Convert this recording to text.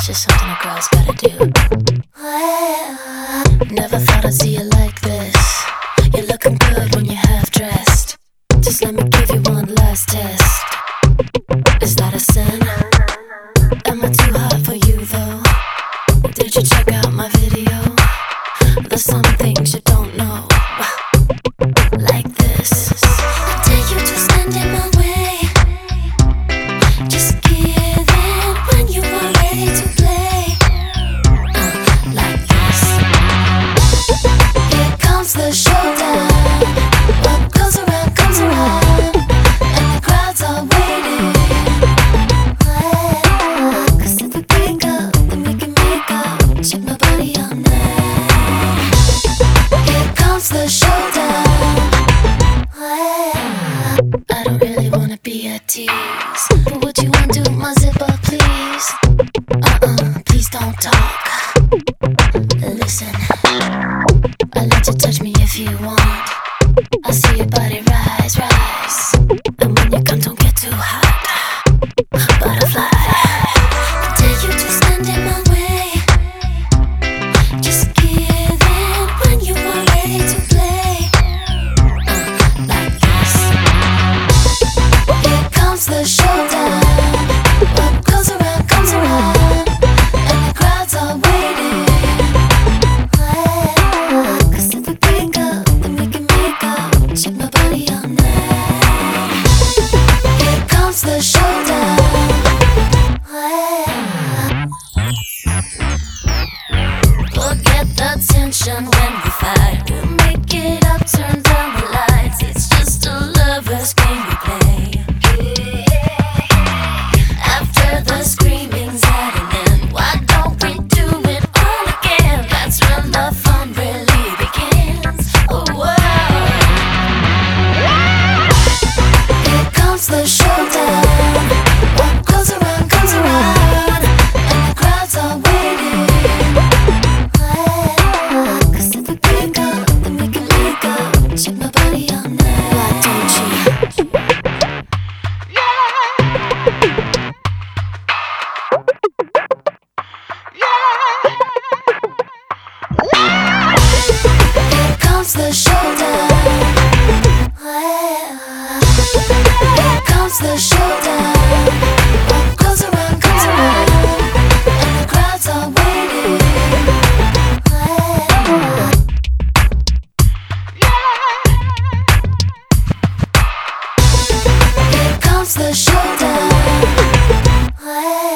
just something a girl's gotta do. Never thought I'd see you like this. You're looking good when you're half dressed. Just let me give you one last test. Is that a sin? Am I too hot for you though? Did you check out my video? There's some things you don't know. Like this. I dare you to stand in my way. Just give in when you are ready to play. Like this. Here comes the showdown. What goes around comes around, and the crowds are waiting. 'Cause if we break up, then we can make up. Check my body all night. Here comes the showdown. I don't really wanna be a tease, but would you undo my zipper, please? Please don't talk. Listen, I let you touch me if you want. I see your body rise, rise, and when you come, don't get too hot. Butterfly, I dare you to stand in my way. Just give in when you are ready to play. Like this. Here comes the showdown. What goes around comes around, and the crowds are waiting. 'Cause if we break up, then we can make up. Check my body all night. Here comes the showdown. Forget the tension when we fight. We'll make it up, turn down the lights. It's just a lover's game we play. After the screaming's at an end, why don't we do it all again? That's when the fun really begins. Oh, wow. Here comes the showdown. What goes around comes around, and the crowds are waiting. 'Cause if we break up, then we can make up. Check my body all night. Why don't you? Here comes the showdown. Here comes the showdown. What goes around comes around, and the crowds are waiting. Here comes the showdown.